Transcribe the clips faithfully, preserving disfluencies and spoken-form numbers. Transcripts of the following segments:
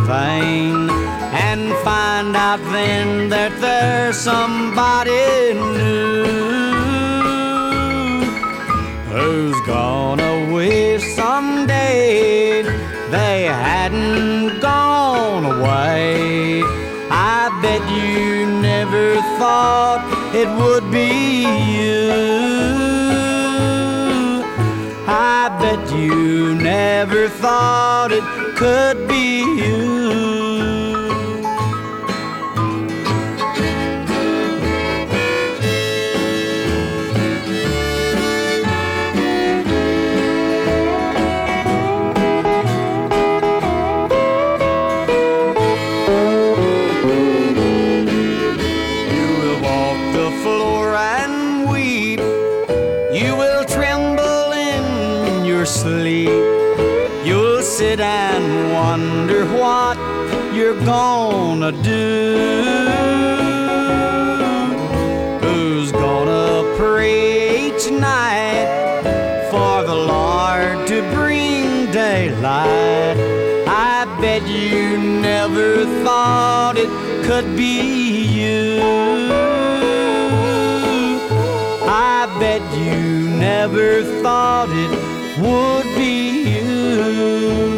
vain, and find out then that there's somebody new who's gonna wish someday they hadn't gone away. I bet you never thought it would be you. I bet you never thought it could be you. Sleep. You'll sit and wonder what you're gonna do. Who's gonna pray each night for the Lord to bring daylight? I bet you never thought it could be you. I bet you never thought it would be you.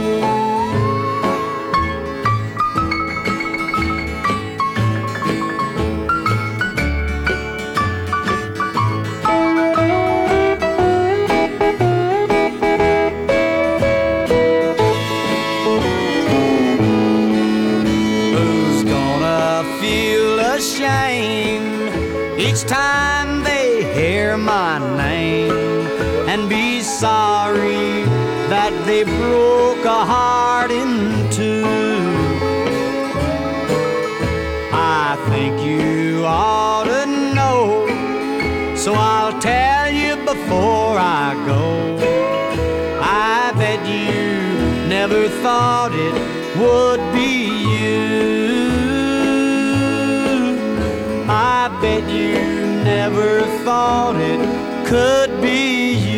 Who's gonna feel ashamed each time they hear my name, and be sorry that they broke a heart in two? I think you ought to know, so I'll tell you before I go. I bet you never thought it would be you. I bet you never thought it could be you.